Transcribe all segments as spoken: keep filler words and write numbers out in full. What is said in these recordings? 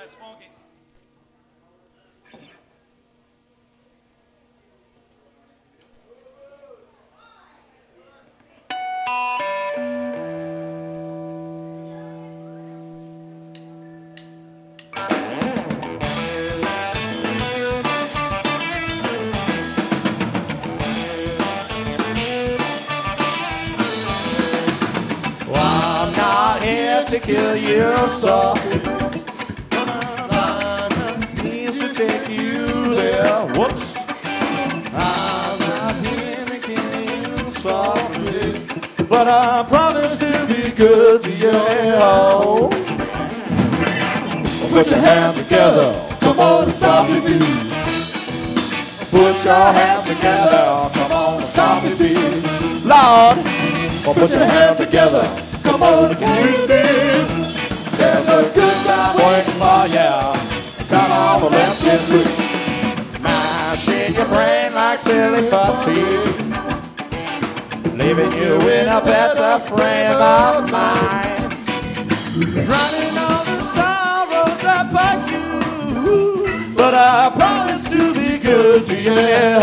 That's funky. To kill you softly, means to take you there. Whoops, I'm not here to kill you softly, but I promise to be good to you. Put your hands together, come on, stop your beat. Put your hands together, come on, stop your beat. Lord, put your hands together. Come on, baby. There's a good time waiting for you. Come on, well, let's get free. Mashing your brain like silly fatigue, leaving you in a better frame of mind. Drowning all the sorrows that bite you, but I promise to be good to you.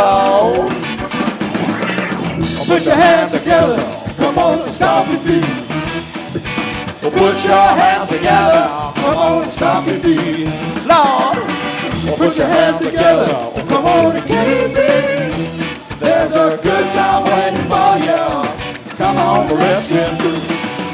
Put your hands together. Come on, stop your feet. Well, put your hands together, come on and stomp your feet. Lord, well, put your hands together, come on and get me. There's a good time waiting for you. Come on, let's get through.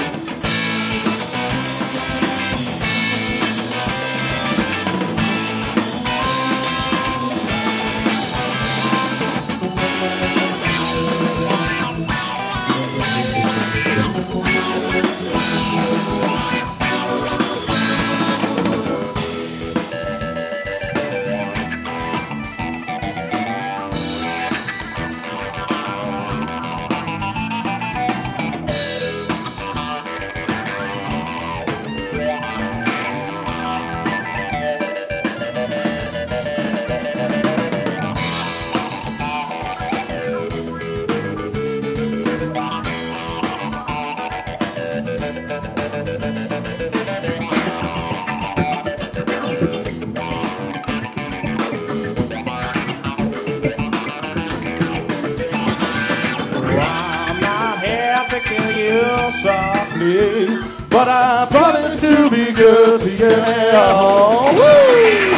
Softly, but I promise to be good to you. Woo!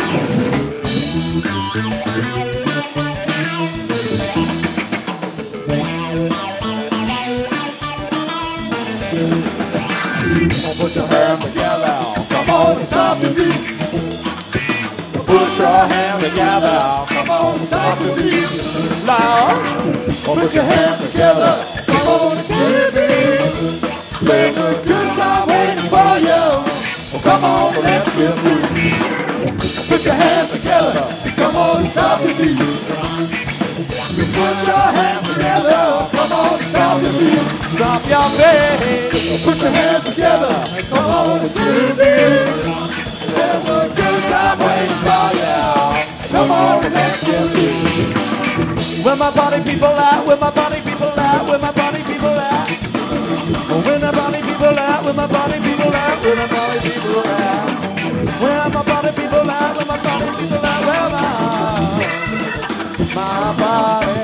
Put your hands together, come on and stop your beat. Put your hands together, come on and stop your beat. Loud, put your hands together, come on and get it. There's a good time waiting for you. Well, come on, let's get through. Put your hands together. Come on, stop your beat. Put your hands together. Come on, stop your beat. Stop your beat. Put your hands together. Come on, get it. There's a good time waiting for you. Come on, let's get through. Where my party people at? Where my party people at? Where my party people at? Where my party people at? Where my party people at? Where my party people at? Where my party people at? Where my party people at? Where my my party?